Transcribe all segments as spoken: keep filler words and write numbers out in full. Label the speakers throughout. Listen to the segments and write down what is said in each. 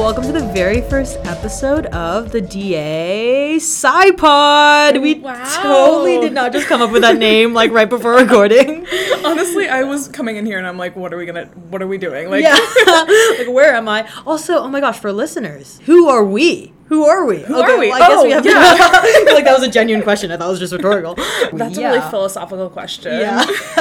Speaker 1: welcome to the very first episode of the D A SciPod. We
Speaker 2: wow.
Speaker 1: totally did not just come up with that name like right before recording.
Speaker 2: Honestly, I was coming in here and I'm like, what are we gonna, what are we doing? Like,
Speaker 1: yeah, like where am I? Also, oh my gosh, for listeners, who are we? Who are we?
Speaker 2: Who
Speaker 1: okay,
Speaker 2: are we?
Speaker 1: Well, I guess
Speaker 2: oh,
Speaker 1: we have
Speaker 2: yeah.
Speaker 1: I feel like that was a genuine question. I thought it was just rhetorical.
Speaker 2: That's
Speaker 1: yeah.
Speaker 2: a really philosophical question.
Speaker 1: Yeah.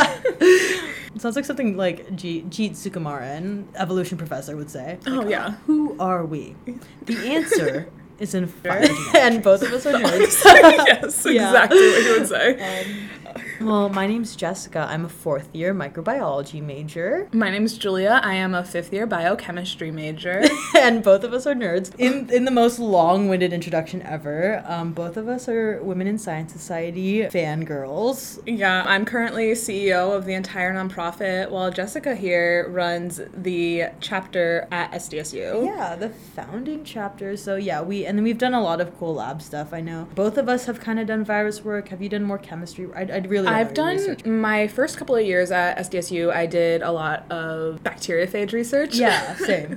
Speaker 1: It sounds like something like G- Jeet Sukumaran, evolution professor, would say.
Speaker 2: Oh,
Speaker 1: like,
Speaker 2: yeah.
Speaker 1: Who are we? The answer is in fire. And both of us are nerds.
Speaker 2: Yes,
Speaker 1: Yeah.
Speaker 2: exactly what you would say.
Speaker 1: Um, well, my name's Jessica. I'm a fourth year microbiology major.
Speaker 2: My name's Julia. I am a fifth year biochemistry major.
Speaker 1: And both of us are nerds. In in the most long-winded introduction ever, um, both of us are Women in Science Society fangirls.
Speaker 2: Yeah, I'm currently C E O of the entire nonprofit, while Jessica here runs the chapter at S D S U.
Speaker 1: Yeah, the founding chapter. So yeah, we and then we've done a lot of cool lab stuff. I know both of us have kind of done virus work. Have you done more chemistry? I'd, I'd really.
Speaker 2: I've done my first couple of years at S D S U. I did a lot of bacteriophage research.
Speaker 1: Yeah, same.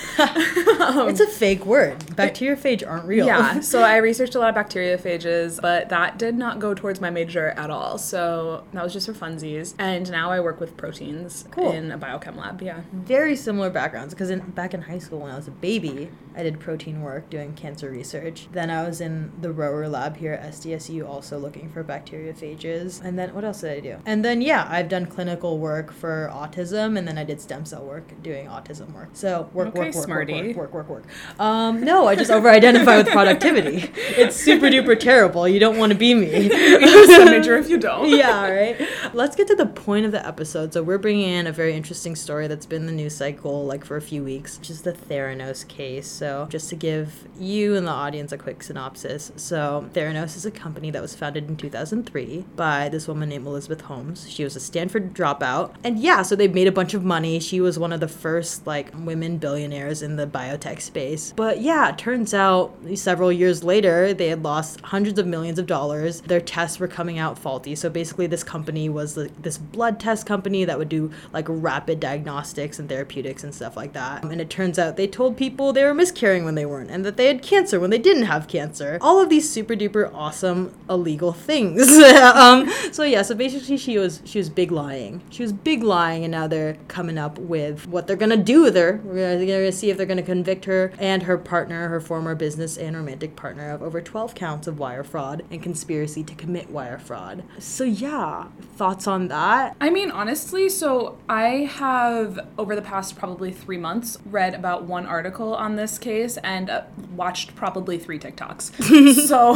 Speaker 2: um,
Speaker 1: It's a fake word. Bacteriophage aren't real.
Speaker 2: Yeah, so I researched a lot of bacteriophages, but that did not go towards my major at all. So that was just for funsies. And now I work with proteins
Speaker 1: Cool.
Speaker 2: in a biochem lab. Yeah.
Speaker 1: Very similar backgrounds, because in, back in high school when I was a baby, I did protein work doing cancer research. Then I was in the rower lab here at S D S U also looking for bacteriophages. And then what else did I do? And then, yeah, I've done clinical work for autism, and then I did stem cell work doing autism work. So work,
Speaker 2: Okay,
Speaker 1: work, work, work,
Speaker 2: smarty.
Speaker 1: work, work, work, work. Um, no, I just over-identify with productivity. It's super duper terrible. You don't want to be me.
Speaker 2: You're a major if you don't.
Speaker 1: Yeah, right. Let's get to the point of the episode. So we're bringing in a very interesting story that's been in the news cycle like for a few weeks, which is the Theranos case. So just to give you and the audience a quick synopsis. So Theranos is a company that was founded in two thousand three by this woman named Elizabeth Holmes. She was a Stanford dropout. And yeah, so they made a bunch of money. She was one of the first like women billionaires in the biotech space. But yeah, it turns out several years later, they had lost hundreds of millions of dollars. Their tests were coming out faulty. So basically this company was like this blood test company that would do like rapid diagnostics and therapeutics and stuff like that. And it turns out they told people they were miscarrying when they weren't, and that they had cancer when they didn't have cancer. All of these super duper awesome illegal things. um, so yeah, so basically she was she was big lying. She was big lying, and now they're coming up with what they're gonna do with her. We're gonna, gonna see if they're gonna convict her and her partner, her former business and romantic partner, of over twelve counts of wire fraud and conspiracy to commit wire fraud. So yeah, thoughts on that?
Speaker 2: I mean, honestly, so I have, over the past probably three months, read about one article on this case and uh, watched probably three TikToks. So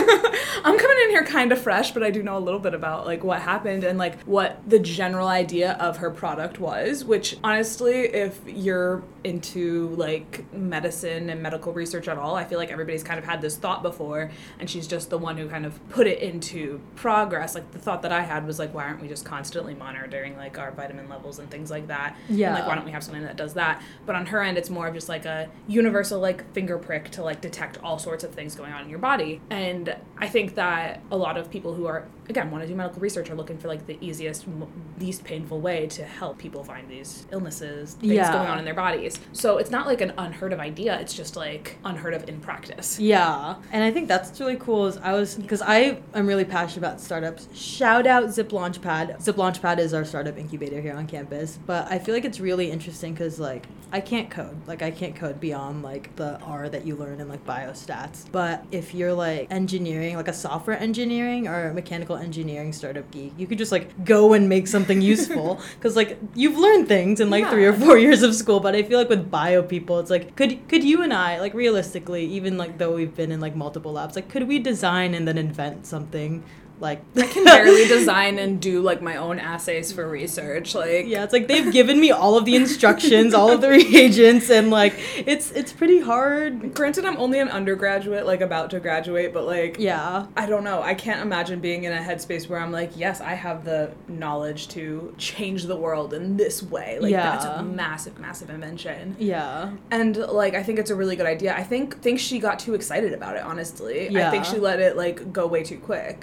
Speaker 2: I'm coming in here kind of fresh, but I do know a little bit about like what happened and like what the general idea of her product was, which honestly, if you're into like medicine and medical research at all, I feel like everybody's kind of had this thought before, and she's just the one who kind of put it into progress. Like the thought that I had was like, why aren't we just constantly monitoring like our vitamin levels and things like that?
Speaker 1: Yeah.
Speaker 2: And like, why don't we have something that does that? But on her end, it's more of just like a universal like finger prick to like detect all sorts of things going on in your body. And I think that a lot of people who are, again, want to do medical research are looking for like the easiest, m- least painful way to help people find these illnesses, things
Speaker 1: Yeah.
Speaker 2: going on in their bodies. So it's not like an unheard of idea. It's just like unheard of in practice.
Speaker 1: Yeah, and I think that's what's really cool is I was, because I am really passionate about startups. Shout out Zip Launchpad. Zip Launchpad is our startup incubator here on campus, but I feel like it's really interesting because like I can't code. Like I can't code beyond like the R that you learn in like biostats. But if you're like engineering, like a software engineering or a mechanical engineering startup geek, you could just like go and make something useful because like you've learned things in like
Speaker 2: Yeah.
Speaker 1: three or four years of school. But I feel like with bio people, it's like could could you and I like realistically, even like though we've been in like multiple labs, like could we design and then invent something? Like
Speaker 2: I can barely design and do like my own assays for research. Like
Speaker 1: yeah, it's like they've given me all of the instructions, all of the reagents, and like it's it's pretty hard.
Speaker 2: Granted, I'm only an undergraduate, like about to graduate, but like
Speaker 1: Yeah.
Speaker 2: I don't know. I can't imagine being in a headspace where I'm like, yes, I have the knowledge to change the world in this way. Like
Speaker 1: Yeah.
Speaker 2: that's a massive, massive invention.
Speaker 1: Yeah.
Speaker 2: And like I think it's a really good idea. I think think she got too excited about it, honestly.
Speaker 1: Yeah.
Speaker 2: I think she let it like go way too quick and like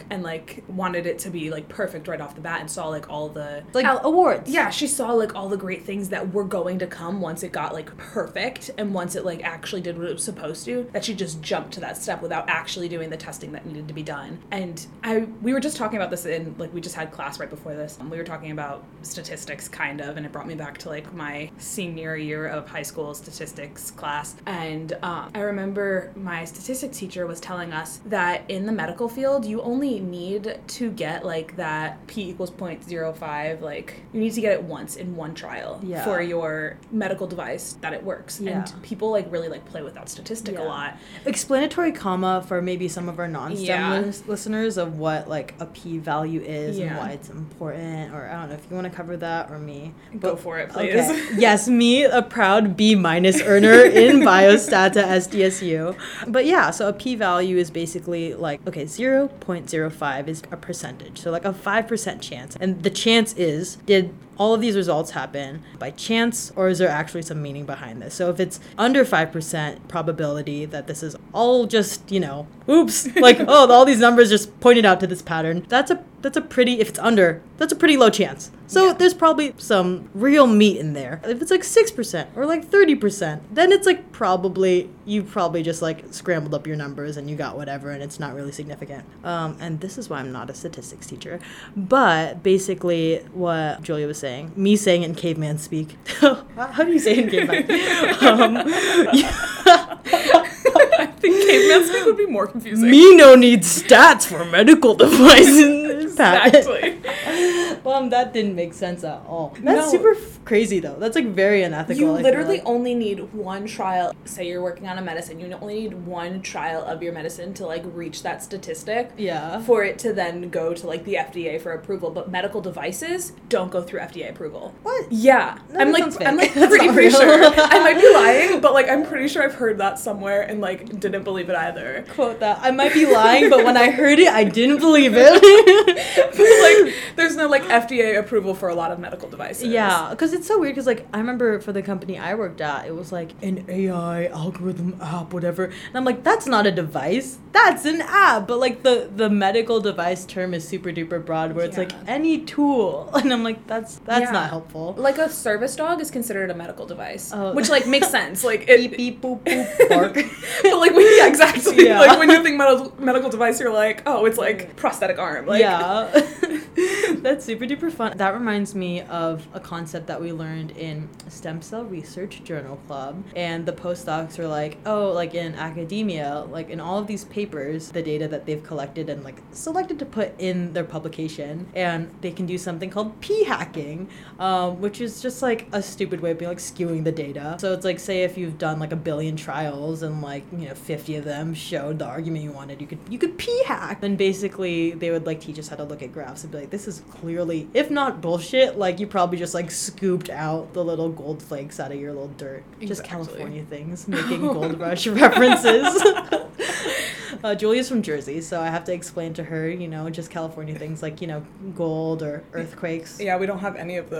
Speaker 2: like wanted it to be like perfect right off the bat and saw like all the
Speaker 1: like al- awards.
Speaker 2: Yeah, she saw like all the great things that were going to come once it got like perfect and once it like actually did what it was supposed to, that she just jumped to that step without actually doing the testing that needed to be done. And I we were just talking about this in like we just had class right before this. We were talking about statistics kind of, and it brought me back to like my senior year of high school statistics class. And um, I remember my statistics teacher was telling us that in the medical field you only need to get like that p equals zero point zero five, like you need to get it once in one trial
Speaker 1: yeah.
Speaker 2: for your medical device that it works.
Speaker 1: Yeah.
Speaker 2: And people like really like play with that statistic
Speaker 1: yeah.
Speaker 2: a lot.
Speaker 1: Explanatory comma for maybe some of our non-STEM
Speaker 2: Yeah.
Speaker 1: lis- listeners of what like a p-value is
Speaker 2: Yeah.
Speaker 1: and why it's important, or I don't know if you want to cover that or me.
Speaker 2: Go
Speaker 1: But-
Speaker 2: for it, please.
Speaker 1: Okay. Yes, me, a proud B minus earner in biostats at S D S U. But yeah, so a p-value is basically like, okay, zero point zero five is a percentage. So like a five percent chance. And the chance is, did all of these results happen by chance, or is there actually some meaning behind this? So if it's under five percent probability that this is all just, you know, oops, like, oh, all these numbers just pointed out to this pattern, that's a that's a pretty, if it's under, that's a pretty low chance. So
Speaker 2: Yeah.
Speaker 1: there's probably some real meat in there. If it's like six percent or like thirty percent, then it's like probably, you probably just like scrambled up your numbers and you got whatever and it's not really significant. Um, and this is why I'm not a statistics teacher. But basically what Julia was saying, me saying it in caveman speak. How do you say it in caveman? um,
Speaker 2: I think caveman speak would be more confusing.
Speaker 1: me no need stats for medical devices.
Speaker 2: Exactly.
Speaker 1: Well, that didn't make sense at all. That's
Speaker 2: No.
Speaker 1: super f- crazy, though. That's, like, very unethical.
Speaker 2: You
Speaker 1: I feel
Speaker 2: literally
Speaker 1: like.
Speaker 2: only need one trial. Say you're working on a medicine, you only need one trial of your medicine to like reach that statistic.
Speaker 1: Yeah.
Speaker 2: For it to then go to like the F D A for approval. But medical devices don't go through F D A approval.
Speaker 1: What?
Speaker 2: Yeah.
Speaker 1: That
Speaker 2: I'm like
Speaker 1: sounds
Speaker 2: I'm
Speaker 1: fake.
Speaker 2: like
Speaker 1: That's
Speaker 2: pretty
Speaker 1: not
Speaker 2: pretty
Speaker 1: real.
Speaker 2: sure. I might be lying, but like I'm pretty sure I've heard that somewhere and like didn't believe it either.
Speaker 1: Quote that. I might be lying, but when I heard it, I didn't believe it.
Speaker 2: But like there's no like F D A approval for a lot of medical devices.
Speaker 1: Yeah, because it's so weird, because, like, I remember for the company I worked at, it was, like, an A I algorithm app, whatever. And I'm like, that's not a device. That's an app. But, like, the, the medical device term is super duper broad, where it's, like,
Speaker 2: Yeah.
Speaker 1: any tool. And I'm like, that's that's
Speaker 2: Yeah.
Speaker 1: not helpful.
Speaker 2: Like a service dog is considered a medical device,
Speaker 1: Oh.
Speaker 2: which like makes sense. Like it,
Speaker 1: Beep, beep, boop, boop, bark.
Speaker 2: but like when, yeah, exactly.
Speaker 1: Yeah.
Speaker 2: Like when you think medical medical device, you're like, oh, it's like prosthetic arm. Like,
Speaker 1: yeah. That's super duper fun. That reminds me of a concept that we learned in Stem Cell Research Journal Club. And the postdocs were like, oh, like in academia, like in all of these papers, the data that they've collected and like selected to put in their publication, and they can do something called p-hacking, um, which is just like a stupid way of being like skewing the data. So it's like, say if you've done like a billion trials and like, you know, fifty of them showed the argument you wanted, you could you could p-hack. Then basically they would like teach us how to look at graphs and be like, this is clearly, if not bullshit, like you probably just like scooped out the little gold flakes out of your little dirt. Just
Speaker 2: Exactly.
Speaker 1: California things, making Gold Rush references. Uh, Julia's from Jersey, so I have to explain to her, you know, just California things like, you know, gold or earthquakes.
Speaker 2: yeah, we don't have any of those.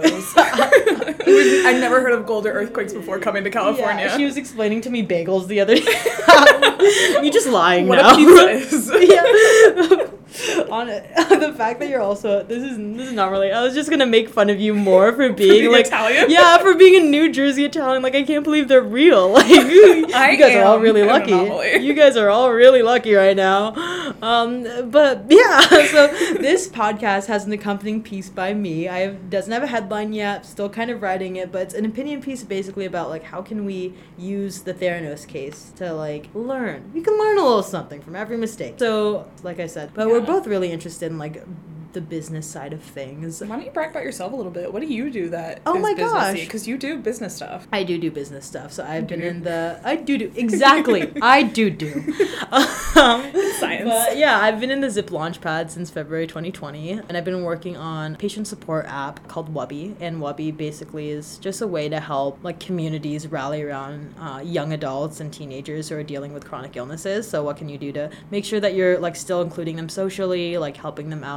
Speaker 2: I never heard of gold or earthquakes before coming to California.
Speaker 1: Yeah, she was explaining to me bagels the other day. You're just lying
Speaker 2: what
Speaker 1: now.
Speaker 2: a pizza is.
Speaker 1: Yeah. On it, the fact that you're also this is this is not really. I was just gonna make fun of you more for being,
Speaker 2: being
Speaker 1: like
Speaker 2: Italian?
Speaker 1: Yeah, for being a New Jersey Italian. Like I can't believe they're real. Like you
Speaker 2: I
Speaker 1: guys are all
Speaker 2: am
Speaker 1: really
Speaker 2: an
Speaker 1: lucky.
Speaker 2: anomaly.
Speaker 1: You guys are all really lucky right now. Um, but yeah, so this podcast has an accompanying piece by me. I have, doesn't have a headline yet. Still kind of writing it, but it's an opinion piece basically about like how can we use the Theranos case to like learn. We can learn a little something from every mistake. So like I said, but
Speaker 2: Yeah.
Speaker 1: we're both really interested in like the business side of things.
Speaker 2: Why don't you brag about yourself a little bit? What do you do that
Speaker 1: Oh
Speaker 2: is
Speaker 1: my
Speaker 2: businessy?
Speaker 1: gosh.
Speaker 2: Because you do business stuff.
Speaker 1: I do do business stuff, so I've been
Speaker 2: Do.
Speaker 1: in the I do do exactly I do do um,
Speaker 2: Science.
Speaker 1: But yeah, I've been in the Zip Launchpad since February twenty twenty, and I've been working on a patient support app called Wubby, and Wubby basically is just a way to help like communities rally around uh, young adults and teenagers who are dealing with chronic illnesses. So what can you do to make sure that you're like still including them socially, like helping them out with different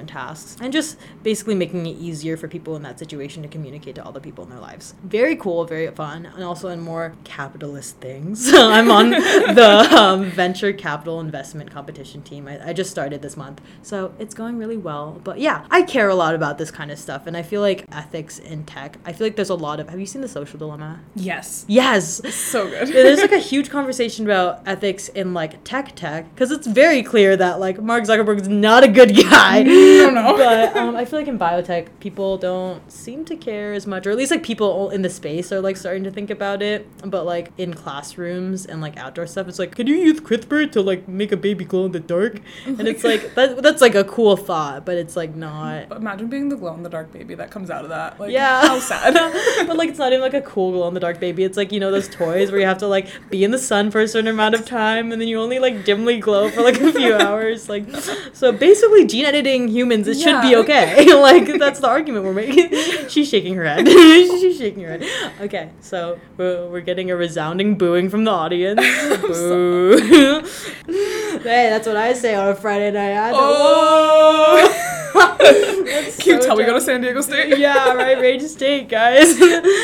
Speaker 1: tasks, and just basically making it easier for people in that situation to communicate to other people in their lives. Very cool, very fun, and also in more capitalist things. I'm on the um, venture capital investment competition team. I, I just started this month, so it's going really well. But yeah, I care a lot about this kind of stuff, and I feel like ethics in tech, I feel like there's a lot of, have you seen The Social Dilemma?
Speaker 2: Yes.
Speaker 1: Yes.
Speaker 2: So good.
Speaker 1: There's like a huge conversation about ethics in like tech tech, because it's very clear that like Mark Zuckerberg is not a good guy.
Speaker 2: No, no.
Speaker 1: But um, I feel like in biotech, people don't seem to care as much, or at least like people in the space are like starting to think about it. But like in classrooms and like outdoor stuff, it's like, can you use CRISPR to like make a baby glow in the dark? And it's like, that, that's like a cool thought, but it's like not.
Speaker 2: But imagine being the glow in the dark baby that comes out of that. Like,
Speaker 1: yeah.
Speaker 2: How sad.
Speaker 1: But like, it's not even like a cool glow in the dark baby. It's like, you know, those toys where you have to like be in the sun for a certain amount of time, and then you only like dimly glow for like a few hours. Like, so basically gene editing humans, it
Speaker 2: Yeah.
Speaker 1: should be okay. Like, that's the argument we're making. She's shaking her head. She's shaking her head. Okay, so we're, we're getting a resounding booing from the audience. Boo. Hey, that's what I say on a Friday night. I don't
Speaker 2: Oh!
Speaker 1: That's
Speaker 2: Can you
Speaker 1: so
Speaker 2: tell we go to
Speaker 1: dumb.
Speaker 2: San Diego State?
Speaker 1: Yeah, right, Rage State, guys.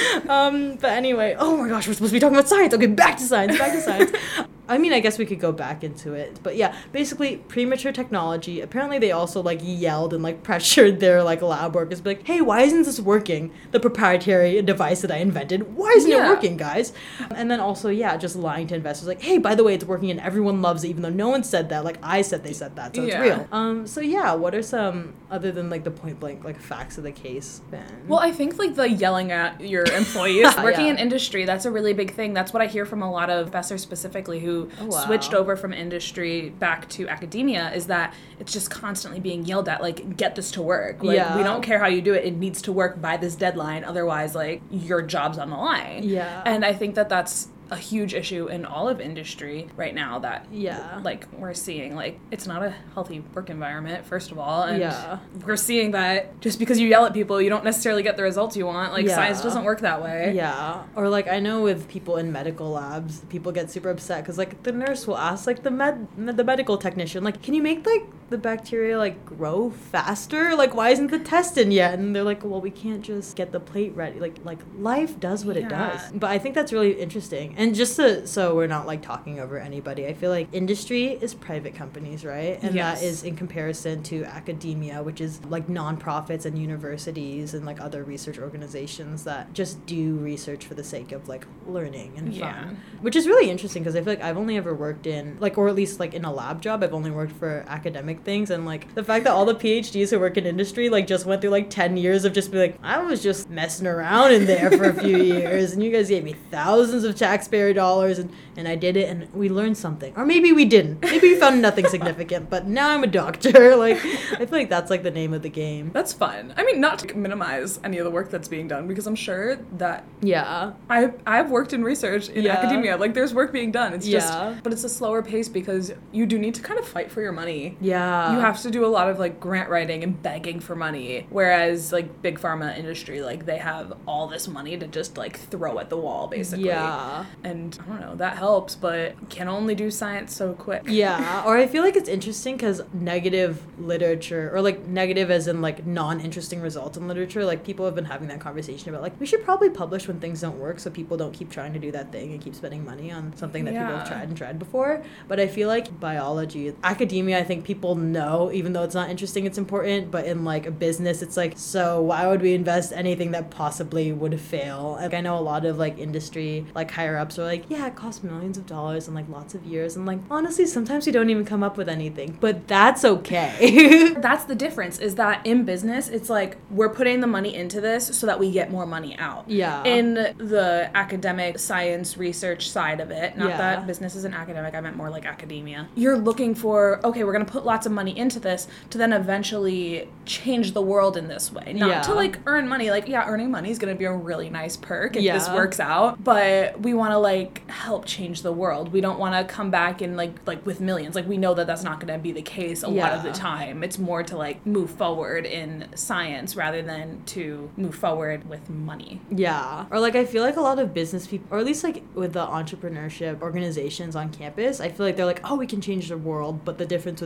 Speaker 1: um, but anyway, oh my gosh, we're supposed to be talking about science. Okay, back to science, back to science. I mean, I guess we could go back into it. But yeah, basically, premature technology. Apparently, they also, like, yelled and, like, pressured their, like, lab workers. Be like, hey, why isn't this working? The proprietary device that I invented. Why isn't
Speaker 2: Yeah.
Speaker 1: it working, guys? And then also, yeah, just lying to investors. Like, hey, by the way, it's working and everyone loves it, even though no one said that. Like, I said they said that, so
Speaker 2: Yeah.
Speaker 1: it's real. Um, so yeah, what are some, other than, like, the point-blank, like, facts of the case, Ben?
Speaker 2: Well, I think like the yelling at your employees working
Speaker 1: Yeah.
Speaker 2: in industry, that's a really big thing. That's what I hear from a lot of professors specifically who
Speaker 1: Oh, wow.
Speaker 2: switched over from industry back to academia, is that it's just constantly being yelled at, like, get this to work. Like,
Speaker 1: Yeah.
Speaker 2: we don't care how you do it. It needs to work by this deadline. Otherwise, like, your job's on the line.
Speaker 1: Yeah.
Speaker 2: And I think that that's a huge issue in all of industry right now, that
Speaker 1: Yeah.
Speaker 2: like we're seeing like it's not a healthy work environment, first of all, and
Speaker 1: Yeah.
Speaker 2: we're seeing that just because you yell at people you don't necessarily get the results you want. Like,
Speaker 1: Yeah.
Speaker 2: science doesn't work that way.
Speaker 1: Yeah, or like I know with people in medical labs, people get super upset because like the nurse will ask like the med, med the medical technician, like, can you make like the bacteria like grow faster? Like, why isn't the test in yet? And they're like, well, we can't just get the plate ready. Like, like life does what it
Speaker 2: Yeah.
Speaker 1: does. But I think that's really interesting. And just to, so we're not like talking over anybody, I feel like industry is private companies, right? And
Speaker 2: Yes.
Speaker 1: that is in comparison to academia, which is like nonprofits and universities and like other research organizations that just do research for the sake of like learning and fun.
Speaker 2: Yeah.
Speaker 1: Which is really interesting because I feel like I've only ever worked in like, or at least like in a lab job, I've only worked for academic things, and like the fact that all the PhDs who work in industry like just went through like ten years of just be like, I was just messing around in there for a few years and you guys gave me thousands of taxpayer dollars and and I did it and we learned something, or maybe we didn't, maybe we found nothing significant, but now I'm a doctor. Like, I feel like that's like the name of the game.
Speaker 2: That's fun. I mean, not to minimize any of the work that's being done, because I'm sure that
Speaker 1: Yeah.
Speaker 2: I I've worked in research in
Speaker 1: Yeah.
Speaker 2: academia. Like, there's work being done. It's
Speaker 1: Yeah.
Speaker 2: just, but it's a slower pace because you do need to kind of fight for your money.
Speaker 1: Yeah.
Speaker 2: You have to do a lot of like grant writing and begging for money, whereas like big pharma industry, like they have all this money to just like throw at the wall basically.
Speaker 1: Yeah.
Speaker 2: And I don't know, that helps, but can only do science so quick.
Speaker 1: Yeah, or I feel like it's interesting because negative literature, or like negative as in like non-interesting results in literature, like people have been having that conversation about like we should probably publish when things don't work so people don't keep trying to do that thing and keep spending money on something that people have
Speaker 2: Yeah.
Speaker 1: tried and tried before. But I feel like biology, academia, I think people know, even though it's not interesting, it's important, but in like a business, it's like, so why would we invest anything that possibly would fail? Like I know a lot of like industry, like higher ups are like, yeah, it costs millions of dollars and like lots of years, and like honestly sometimes we don't even come up with anything, but that's okay.
Speaker 2: That's the difference, is that in business, it's like we're putting the money into this so that we get more money out.
Speaker 1: Yeah.
Speaker 2: In the academic science research side of it, not
Speaker 1: Yeah.
Speaker 2: that business isn't academic, I meant more like academia. You're looking for, okay, we're going to put lots of money into this to then eventually change the world in this way. Not
Speaker 1: Yeah.
Speaker 2: to like earn money. Like, yeah, earning money is going to be a really nice perk if
Speaker 1: Yeah.
Speaker 2: this works out, but we want to like help change the world. We don't want to come back and like like with millions. Like, we know that that's not going to be the case a lot of the
Speaker 1: Yeah.
Speaker 2: time. It's more to like move forward in science rather than to move forward with money.
Speaker 1: Yeah. Or like I feel like a lot of business people, or at least like with the entrepreneurship organizations on campus, I feel like they're like, oh, we can change the world. But the difference with business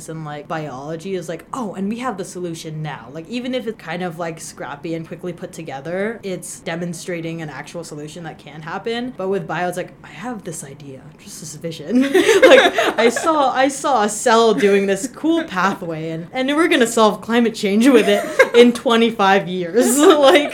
Speaker 1: science and like biology is like, oh, and we have the solution now. Like even if it's kind of like scrappy and quickly put together, it's demonstrating an actual solution that can happen. But with bio, it's like, I have this idea, just this vision. Like I saw I saw a cell doing this cool pathway, and, and we're gonna solve climate change with it in twenty-five years. Like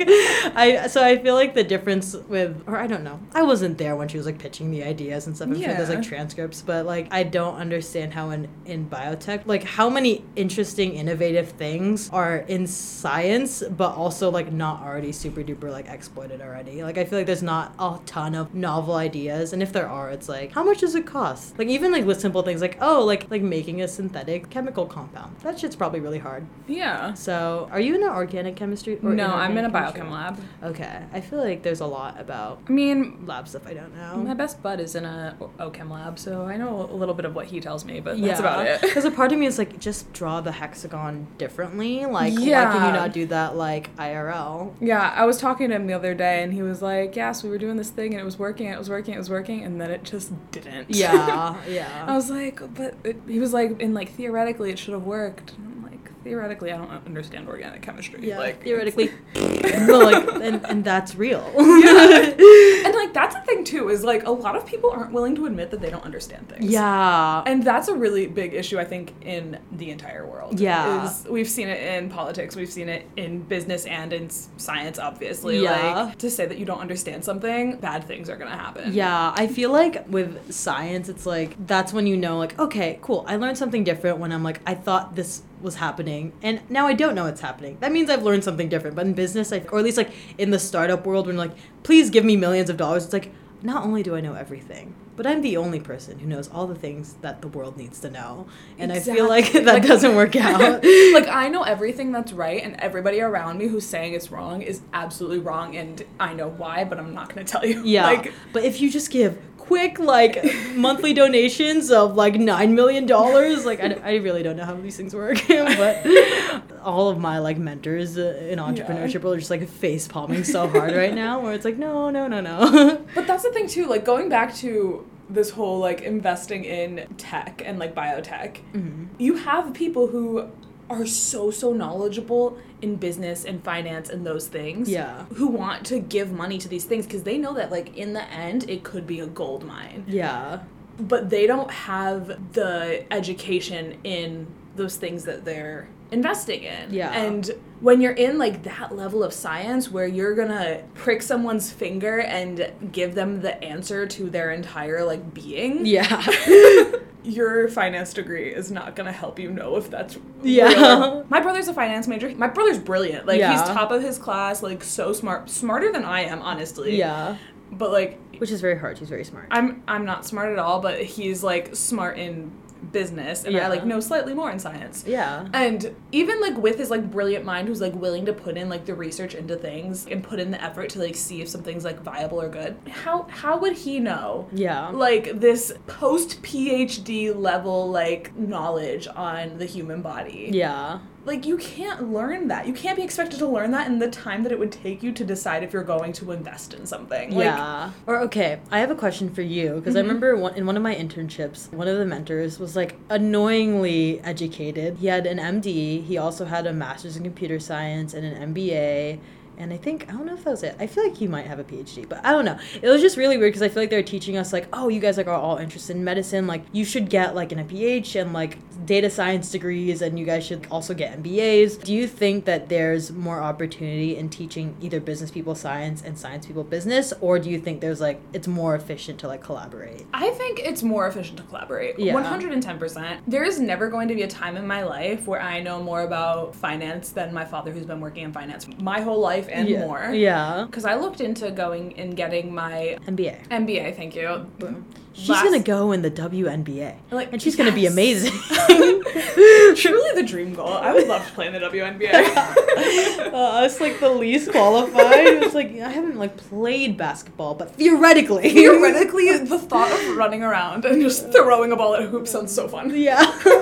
Speaker 1: I so I feel like the difference with, or I don't know, I wasn't there when she was like pitching the ideas and stuff. I'm
Speaker 2: yeah.
Speaker 1: sure there's like transcripts, but like I don't understand how in, in biotech, like how many interesting, innovative things are in science, but also like not already super duper like exploited already. Like I feel like there's not a ton of novel ideas, and if there are, it's like, how much does it cost? Like even like with simple things like, oh, like like making a synthetic chemical compound. That shit's probably really hard.
Speaker 2: Yeah.
Speaker 1: So are you in an organic chemistry? Or
Speaker 2: no, I'm in a
Speaker 1: chemistry?
Speaker 2: biochem lab.
Speaker 1: Okay. I feel like there's a lot about
Speaker 2: I mean,
Speaker 1: lab stuff I don't know.
Speaker 2: My best bud is in a OChem lab, so I know a little bit of what he tells me, but
Speaker 1: yeah.
Speaker 2: that's about it.
Speaker 1: Because a part of me is like, just draw the hexagon differently. Like,
Speaker 2: yeah.
Speaker 1: why can you not do that like I R L?
Speaker 2: Yeah, I was talking to him the other day, and he was like, yes, we were doing this thing, and it was working, it was working, it was working, and then it just didn't.
Speaker 1: Yeah, yeah.
Speaker 2: I was like, but it, he was like, and like theoretically it should have worked. I'm like, theoretically, I don't understand organic chemistry.
Speaker 1: Yeah,
Speaker 2: like
Speaker 1: theoretically. No, like, and, and that's real.
Speaker 2: Yeah. And like that's the thing too, is like a lot of people aren't willing to admit that they don't understand things.
Speaker 1: Yeah.
Speaker 2: And that's a really big issue, I think, in the entire world.
Speaker 1: Yeah.
Speaker 2: Is we've seen it in politics, we've seen it in business and in science, obviously.
Speaker 1: Yeah.
Speaker 2: Like, to say that you don't understand something, bad things are gonna happen.
Speaker 1: Yeah, I feel like with science, it's like, that's when you know, like, okay, cool, I learned something different when I'm like, I thought this was happening, and now I don't know it's happening. That means I've learned something different. But in business, I, or at least like in the startup world, when like, please give me millions of dollars, it's like, not only do I know everything, but I'm the only person who knows all the things that the world needs to know. And exactly. I feel like that like, doesn't work out.
Speaker 2: Like, I know everything that's right, and everybody around me who's saying it's wrong is absolutely wrong, and I know why, but I'm not going to tell you.
Speaker 1: Yeah,
Speaker 2: like,
Speaker 1: but if you just give quick, like, monthly donations of, like, nine million dollars, like, I, I really don't know how these things work, but all of my, like, mentors in entrepreneurship yeah. are just, like, face palming so hard right now, where it's like, no, no, no, no.
Speaker 2: But that's the thing, too, like, going back to this whole, like, investing in tech and, like, biotech, mm-hmm. you have people who are so, so knowledgeable in business and finance and those things.
Speaker 1: Yeah.
Speaker 2: Who want to give money to these things because they know that, like, in the end, it could be a gold mine.
Speaker 1: Yeah.
Speaker 2: But they don't have the education in those things that they're investing in.
Speaker 1: Yeah.
Speaker 2: And when you're in, like, that level of science where you're gonna prick someone's finger and give them the answer to their entire, like, being.
Speaker 1: Yeah.
Speaker 2: Your finance degree is not going to help you know if that's
Speaker 1: yeah.
Speaker 2: real. My brother's a finance major. My brother's brilliant. Like,
Speaker 1: yeah.
Speaker 2: he's top of his class, like, so smart. Smarter than I am, honestly.
Speaker 1: Yeah.
Speaker 2: But, like...
Speaker 1: Which is very hard. He's very smart.
Speaker 2: I'm I'm not smart at all, but he's, like, smart in business, and
Speaker 1: yeah.
Speaker 2: I, like, know slightly more in science.
Speaker 1: Yeah.
Speaker 2: And even, like, with his, like, brilliant mind who's, like, willing to put in, like, the research into things and put in the effort to, like, see if something's, like, viable or good, how how would he know?
Speaker 1: Yeah.
Speaker 2: Like, this post-P H D level, like, knowledge on the human body.
Speaker 1: Yeah.
Speaker 2: Like, you can't learn that. You can't be expected to learn that in the time that it would take you to decide if you're going to invest in something.
Speaker 1: Yeah.
Speaker 2: Like,
Speaker 1: or, okay, I have a question for you, because mm-hmm. I remember one, in one of my internships, one of the mentors was, like, annoyingly educated. He had an M D, he also had a master's in computer science and an M B A, and I think, I don't know if that was it. I feel like he might have a P H D, but I don't know. It was just really weird because I feel like they were teaching us, like, oh, you guys, like, are all interested in medicine. Like, you should get, like, an M P H and, like, data science degrees, and you guys should also get M B As. Do you think that there's more opportunity in teaching either business people science and science people business, or do you think there's, like, it's more efficient to, like, collaborate?
Speaker 2: I think it's more efficient to collaborate.
Speaker 1: Yeah.
Speaker 2: one hundred ten percent. There is never going to be a time in my life where I know more about finance than my father, who's been working in finance my whole life and
Speaker 1: yeah.
Speaker 2: more.
Speaker 1: Yeah.
Speaker 2: Because I looked into going and getting my
Speaker 1: M B A.
Speaker 2: M B A, thank you.
Speaker 1: Boom. She's
Speaker 2: Last...
Speaker 1: gonna go in the W N B A,
Speaker 2: like,
Speaker 1: and she's
Speaker 2: yes.
Speaker 1: gonna be amazing.
Speaker 2: Truly the dream goal. I would love to play in the W N B A.
Speaker 1: uh, us, like, the least qualified. It was like, I haven't, like, played basketball, but theoretically.
Speaker 2: Theoretically, the thought of running around and just throwing a ball at a hoop sounds so fun.
Speaker 1: Yeah.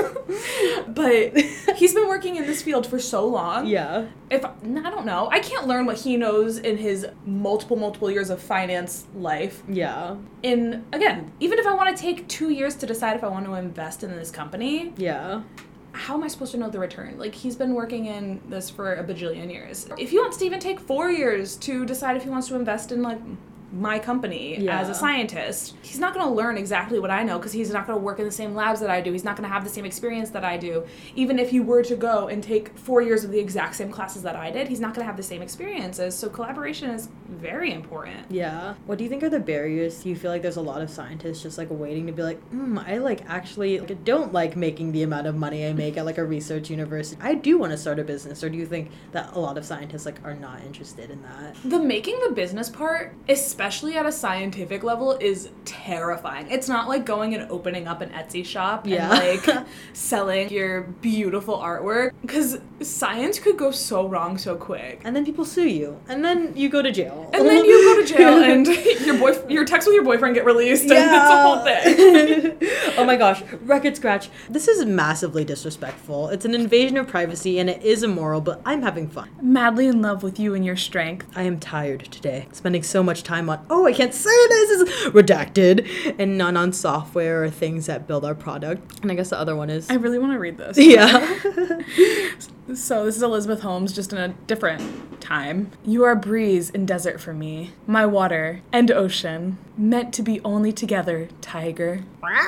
Speaker 2: But he's been working in this field for so long.
Speaker 1: Yeah.
Speaker 2: If I don't know, I can't learn what he knows in his multiple, multiple years of finance life.
Speaker 1: Yeah.
Speaker 2: In, again, even if I want to take two years to decide if I want to invest in this company.
Speaker 1: Yeah.
Speaker 2: how am I supposed to know the return? Like, he's been working in this for a bajillion years. If he wants to even take four years to decide if he wants to invest in, like, my company
Speaker 1: yeah.
Speaker 2: as a scientist, he's not going to learn exactly what I know because he's not going to work in the same labs that I do. He's not going to have the same experience that I do. Even if he were to go and take four years of the exact same classes that I did, he's not going to have the same experiences. So collaboration is very important.
Speaker 1: Yeah. What do you think are the barriers? Do you feel like there's a lot of scientists just like waiting to be like, hmm, I like actually like, don't like making the amount of money I make at like a research university. I do want to start a business. Or do you think that a lot of scientists like are not interested in that?
Speaker 2: The making the business part, especially especially at a scientific level, is terrifying. It's not like going and opening up an Etsy shop
Speaker 1: yeah.
Speaker 2: and like selling your beautiful artwork, because science could go so wrong so quick.
Speaker 1: And then people sue you, and then you go to jail.
Speaker 2: And then you go to jail, and your boy, your texts with your boyfriend get released, and
Speaker 1: yeah.
Speaker 2: it's a whole thing.
Speaker 1: Oh my gosh, record scratch. This is massively disrespectful. It's an invasion of privacy, and it is immoral, but I'm having fun.
Speaker 2: Madly in love with you and your strength.
Speaker 1: I am tired today, spending so much time on, oh, I can't say this, is redacted, and none on software or things that build our product. And I guess the other one is...
Speaker 2: I really want to read this.
Speaker 1: Yeah.
Speaker 2: So this is Elizabeth Holmes, just in a different time. You are breeze and desert for me, my water and ocean, meant to be only together, tiger.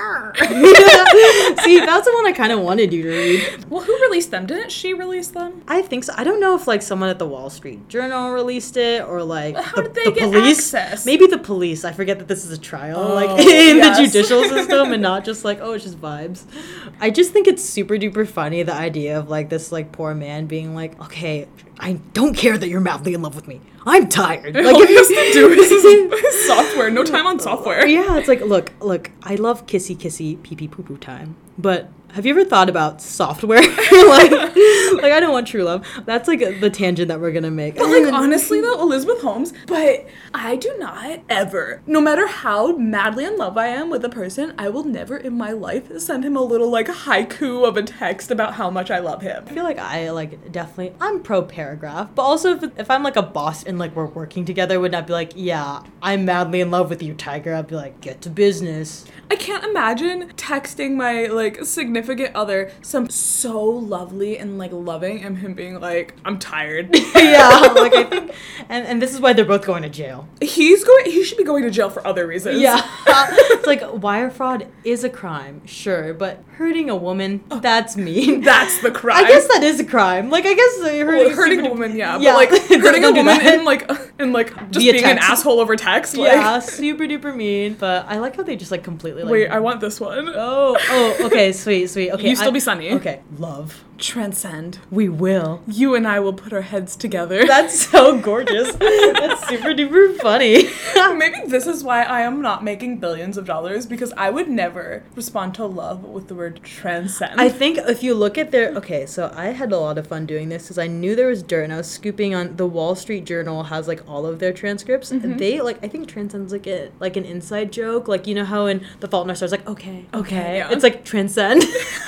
Speaker 1: See, that's the one I kind of wanted you to read.
Speaker 2: Well, who released them? Didn't she release them?
Speaker 1: I think so. I don't know if like someone at the Wall Street Journal released it or like
Speaker 2: How
Speaker 1: the,
Speaker 2: did they
Speaker 1: the
Speaker 2: get
Speaker 1: police.
Speaker 2: access?
Speaker 1: Maybe the police. I forget that this is a trial,
Speaker 2: Oh,
Speaker 1: like in
Speaker 2: yes.
Speaker 1: the judicial system, and not just like, oh, it's just vibes. I just think it's super duper funny, the idea of like this like poor man being like, okay, I don't care that you're madly in love with me. I'm tired. Like,
Speaker 2: all he has to do is his software. No time on software.
Speaker 1: Yeah, it's like, look, look, I love kissy kissy pee pee poo poo time, but have you ever thought about software? like, like I don't want true love. That's like the tangent that we're gonna make.
Speaker 2: But like honestly though, Elizabeth Holmes, but I do not ever, no matter how madly in love I am with a person, I will never in my life send him a little like haiku of a text about how much I love him.
Speaker 1: I feel like I like definitely, I'm pro paragraph, but also if, if I'm like a boss and like we're working together, I would not be like, yeah, I'm madly in love with you, Tiger. I'd be like, get to business.
Speaker 2: I can't imagine texting my like significant other some so lovely and like loving and him being like, I'm tired.
Speaker 1: Yeah, like I think, and, and this is why they're both going to jail.
Speaker 2: He's going, he should be going to jail for other reasons.
Speaker 1: Yeah. It's like wire fraud is a crime, sure, but hurting a woman, that's mean.
Speaker 2: That's the crime.
Speaker 1: I guess that is a crime. Like I guess uh, hurting,
Speaker 2: Well, hurting
Speaker 1: super-
Speaker 2: a woman, yeah,
Speaker 1: yeah.
Speaker 2: but like hurting a
Speaker 1: Don't do
Speaker 2: woman
Speaker 1: that.
Speaker 2: in like in like just
Speaker 1: Via
Speaker 2: being
Speaker 1: text.
Speaker 2: an asshole over text. Like,
Speaker 1: Yeah, super duper mean. But I like how they just like completely like.
Speaker 2: wait, I want this one.
Speaker 1: Oh, oh, okay, sweet, sweet. Okay,
Speaker 2: You still
Speaker 1: I-
Speaker 2: be Sunny.
Speaker 1: Okay, love.
Speaker 2: Transcend.
Speaker 1: We will.
Speaker 2: You and I will put our heads together.
Speaker 1: That's so gorgeous. That's super duper funny.
Speaker 2: Maybe this is why I am not making billions of dollars, because I would never respond to love with the word transcend.
Speaker 1: I think if you look at their, okay, so I had a lot of fun doing this because I knew there was dirt and I was scooping on the Wall Street Journal has like all of their transcripts.
Speaker 2: Mm-hmm.
Speaker 1: They like, I think transcend's like a, like an inside joke. Like, you know how in The Fault in Our Stars, like, okay, okay.
Speaker 2: Okay, yeah.
Speaker 1: It's like transcend.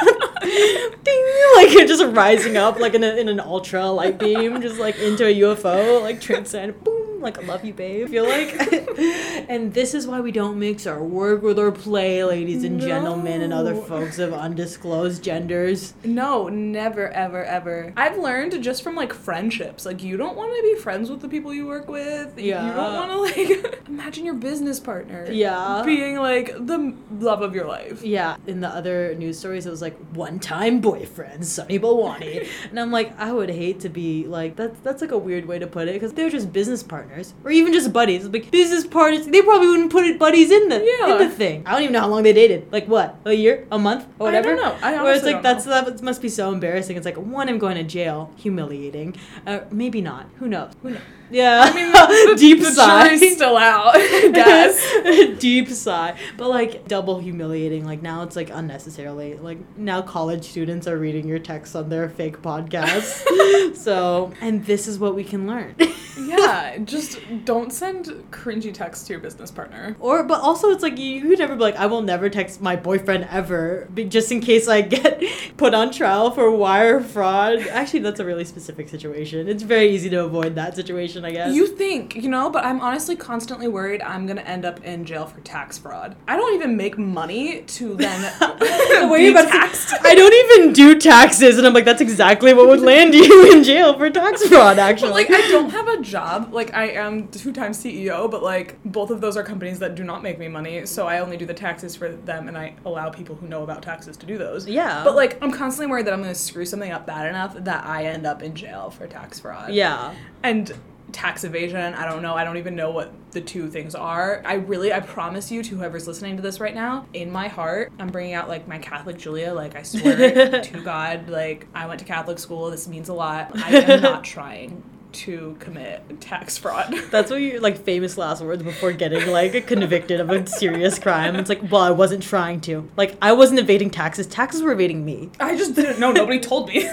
Speaker 1: Ding, like you're just rising up like in, a, in an ultra light beam, just like into a U F O, like transcend, boom, like I love you, babe. I feel like. And this is why we don't mix our work with our play, ladies and
Speaker 2: No.
Speaker 1: gentlemen, and other folks of undisclosed genders.
Speaker 2: No, never, ever, ever. I've learned just from like friendships, like you don't want to be friends with the people you work with.
Speaker 1: Yeah.
Speaker 2: You don't want to like imagine your business partner.
Speaker 1: Yeah.
Speaker 2: Being like the love of your life.
Speaker 1: Yeah, in the other news stories, it was like one-time boyfriend, Sunny Balwani, and I'm like, I would hate to be like that's that's like a weird way to put it because they're just business partners or even just buddies. Like business partners, they probably wouldn't put it buddies in the
Speaker 2: Yeah.
Speaker 1: in the thing. I don't even know how long they dated. Like what, a year, a month, or
Speaker 2: I
Speaker 1: whatever.
Speaker 2: don't know. I
Speaker 1: Where it's
Speaker 2: honestly
Speaker 1: like
Speaker 2: don't
Speaker 1: that's
Speaker 2: know.
Speaker 1: that must be so embarrassing. It's like one, I'm going to jail, humiliating. Uh, maybe not. Who knows? Who knows? Yeah.
Speaker 2: I mean, the,
Speaker 1: deep
Speaker 2: the
Speaker 1: sigh.
Speaker 2: jury's still out, I guess.
Speaker 1: Deep sigh. But like double humiliating. Like now it's like unnecessarily. Like now college students are reading your texts on their fake podcasts. So, and this is what we can learn.
Speaker 2: Yeah, just don't send cringy texts to your business partner.
Speaker 1: Or, but also it's like, you, you could never be like, I will never text my boyfriend ever, be- just in case I get put on trial for wire fraud. Actually, that's a really specific situation. It's very easy to avoid that situation, I guess.
Speaker 2: You think, you know, but I'm honestly constantly worried I'm going to end up in jail for tax fraud. I don't even make money to then
Speaker 1: the way
Speaker 2: be
Speaker 1: you're about
Speaker 2: taxed.
Speaker 1: To, I don't even do taxes, and I'm like, that's exactly what would land you in jail for tax fraud, actually.
Speaker 2: But, like, I don't have a job. Like, I am two-time C E O, but, like, both of those are companies that do not make me money, so I only do the taxes for them, and I allow people who know about taxes to do those.
Speaker 1: Yeah.
Speaker 2: But, like, I'm constantly worried that I'm going to screw something up bad enough that I end up in jail for tax fraud.
Speaker 1: Yeah.
Speaker 2: And tax evasion, I don't know. I don't even know what the two things are. I really, I promise you to whoever's listening to this right now, in my heart, I'm bringing out, like, my Catholic Julia. Like, I swear to God, like, I went to Catholic school. This means a lot. I am not trying to commit tax fraud.
Speaker 1: That's what your, like, famous last words before getting, like, convicted of a serious crime. It's like, well, I wasn't trying to. Like, I wasn't evading taxes. Taxes were evading me.
Speaker 2: I just didn't know. Nobody told me.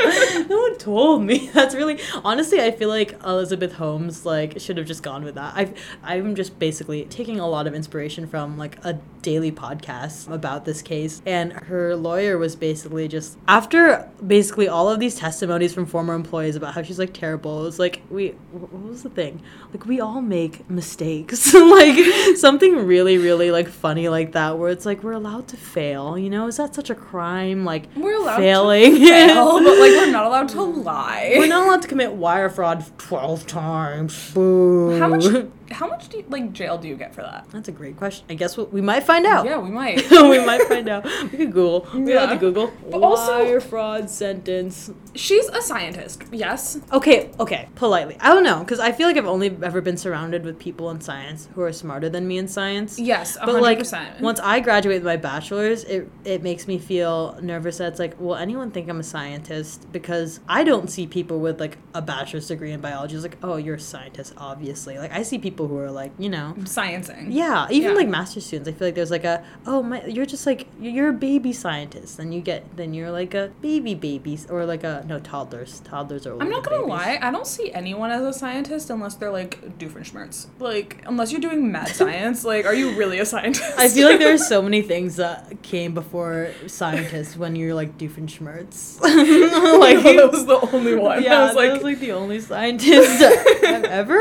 Speaker 1: No one told me. That's really... Honestly, I feel like Elizabeth Holmes, like, should have just gone with that. I've, I'm just basically taking a lot of inspiration from, like, a daily podcast about this case. And her lawyer was basically just... After basically all of these testimonies from former employees about how she's, like, terrible, it's like, we... What was the thing? Like, we all make mistakes. Like, something really, really, like, funny like that, where it's like, we're allowed to fail, you know? Is that such a crime? Like,
Speaker 2: we're allowed
Speaker 1: failing?
Speaker 2: to fail, but, like, we're not allowed to lie.
Speaker 1: We're not allowed to commit wire fraud twelve times. Boo.
Speaker 2: How much, how much, do you, like, jail do you get for that?
Speaker 1: That's a great question. I guess we'll, we might find out.
Speaker 2: Yeah, we might.
Speaker 1: We might find out. We could Google. We
Speaker 2: Yeah.
Speaker 1: have to Google.
Speaker 2: But also-
Speaker 1: wire fraud sentence.
Speaker 2: She's a scientist, yes.
Speaker 1: Okay, okay, politely. I don't know, because I feel like I've only ever been surrounded with people in science who are smarter than me in science.
Speaker 2: Yes, one
Speaker 1: But,
Speaker 2: hundred
Speaker 1: like,
Speaker 2: percent.
Speaker 1: once I graduate with my bachelor's, it, it makes me feel nervous that it's like, will anyone think I'm a scientist? Because I don't see people with, like, a bachelor's degree in biology. It's like, oh, you're a scientist, obviously. Like, I see people who are, like, you know...
Speaker 2: Sciencing.
Speaker 1: Yeah, even,
Speaker 2: Yeah.
Speaker 1: like, master's students. I feel like there's, like, a, oh, my, you're just, like, you're a baby scientist. Then you get, then you're, like, a baby baby, or, like, a, no, toddlers. Toddlers are older
Speaker 2: I'm not
Speaker 1: than
Speaker 2: gonna
Speaker 1: babies.
Speaker 2: lie, I don't see anyone as a scientist unless they're like Doofenshmirtz. Like, unless you're doing mad science, like, are you really a scientist?
Speaker 1: I feel like there are so many things that came before scientists when you're like Doofenshmirtz. Like,
Speaker 2: that was the only one.
Speaker 1: yeah,
Speaker 2: I was like,
Speaker 1: that was like the only scientist I've ever.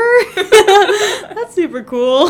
Speaker 1: That's super cool.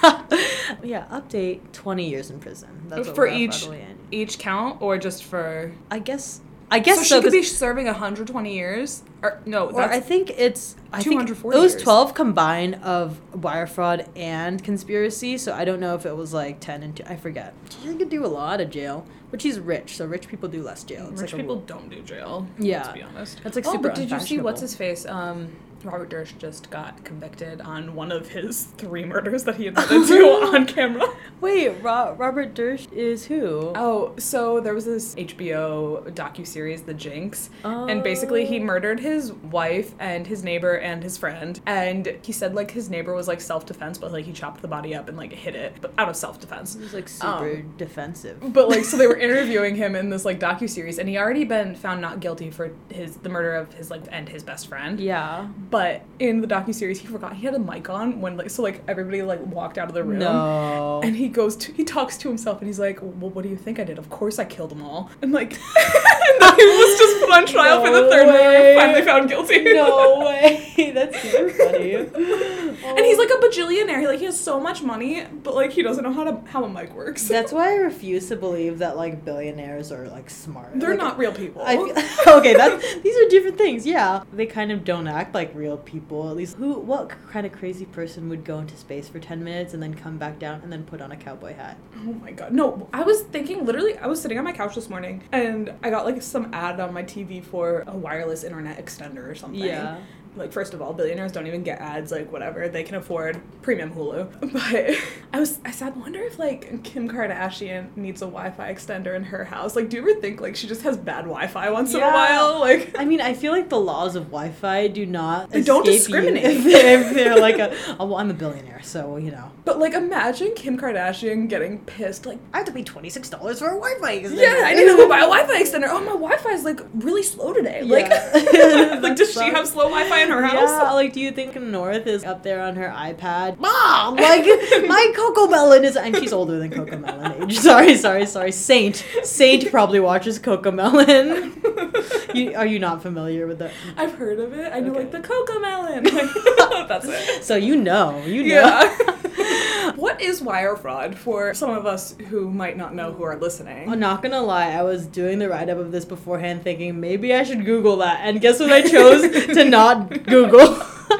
Speaker 1: Yeah, update twenty years in prison. That's what
Speaker 2: for
Speaker 1: we're
Speaker 2: each
Speaker 1: probably in.
Speaker 2: each count, or just for.
Speaker 1: I guess. I guess
Speaker 2: So
Speaker 1: so.
Speaker 2: she could
Speaker 1: 'cause-
Speaker 2: be serving one hundred twenty years, or no,
Speaker 1: Or
Speaker 2: that's
Speaker 1: I think it's I think it
Speaker 2: two hundred forty
Speaker 1: was
Speaker 2: years.
Speaker 1: twelve combined of wire fraud and conspiracy. So I don't know if it was like ten and two. I forget. She could do a lot of jail, but she's rich, so rich people do less jail. It's
Speaker 2: rich
Speaker 1: like a
Speaker 2: people
Speaker 1: rule.
Speaker 2: don't do jail.
Speaker 1: Yeah.
Speaker 2: Let's be honest.
Speaker 1: That's like
Speaker 2: Oh,
Speaker 1: super
Speaker 2: but did you see what's
Speaker 1: unfashionable.
Speaker 2: his face? Um, Robert Durst just got convicted on one of his three murders that he admitted to on camera.
Speaker 1: Wait, Ro- Robert Durst is who?
Speaker 2: Oh, so there was this H B O docuseries, The Jinx, and basically he
Speaker 1: Oh.
Speaker 2: murdered his wife and his neighbor and his friend, and he said, like, his neighbor was, like, self-defense, but, like, he chopped the body up and, like, hid it, but out of self-defense.
Speaker 1: He was like super
Speaker 2: Um,
Speaker 1: defensive.
Speaker 2: But, like, so they were interviewing him in this, like, docuseries, and he already been found not guilty for his the murder of his, like, and his best friend.
Speaker 1: Yeah.
Speaker 2: But in the docuseries, he forgot he had a mic on when, like, so, like, everybody, like, walked out of the room.
Speaker 1: No.
Speaker 2: And he goes to, he talks to himself and he's like, well, what do you think I did? Of course I killed them all. And, like, and then he was just put on trial
Speaker 1: No
Speaker 2: for the third
Speaker 1: way.
Speaker 2: murder, finally found guilty.
Speaker 1: No way. That's super funny.
Speaker 2: And he's like a bajillionaire. He, like, he has so much money, but, like, he doesn't know how to how a mic works.
Speaker 1: That's why I refuse to believe that like billionaires are like smart.
Speaker 2: They're
Speaker 1: Like,
Speaker 2: not real people.
Speaker 1: I feel, okay, that these are different things. Yeah, they kind of don't act like real people. At least, who? What kind of crazy person would go into space for ten minutes and then come back down and then put on a cowboy hat?
Speaker 2: Oh my god. No, I was thinking, literally, I was sitting on my couch this morning and I got, like, some ad on my T V for a wireless internet extender or something.
Speaker 1: Yeah.
Speaker 2: Like, first of all, billionaires don't even get ads, like, whatever. They can afford premium Hulu. But I was, I said, I wonder if, like, Kim Kardashian needs a Wi-Fi extender in her house. Like, do you ever think, like, she just has bad Wi-Fi once in a
Speaker 1: Yeah.
Speaker 2: while? Like,
Speaker 1: I mean, I feel like the laws of Wi-Fi do not
Speaker 2: They don't
Speaker 1: escape you
Speaker 2: discriminate.
Speaker 1: if they're, if they're like a, oh, well, I'm a billionaire, so you know.
Speaker 2: but, like, imagine Kim Kardashian getting pissed, like,
Speaker 1: I have to pay twenty-six dollars for a Wi-Fi extender.
Speaker 2: yeah, I need to go buy a Wi-Fi extender. Oh, my Wi-Fi is, like, really slow today. Like,
Speaker 1: Yeah.
Speaker 2: like, does she
Speaker 1: That
Speaker 2: have slow Wi-Fi in her house.
Speaker 1: Yeah, like, do you think North is up there on her iPad? Mom, like, my Coco Melon is, and she's older than Coco Melon age. Sorry, sorry, sorry. Saint. Saint probably watches Coco Melon. You, are you not familiar with that?
Speaker 2: I've heard of it. I know,
Speaker 1: Okay.
Speaker 2: like, the Coco Melon. That's it.
Speaker 1: So you know, you know.
Speaker 2: Yeah. What is wire fraud for some of us who might not know who are listening?
Speaker 1: I'm not gonna lie, I was doing the write-up of this beforehand thinking maybe I should Google that, and guess what I chose to not Google?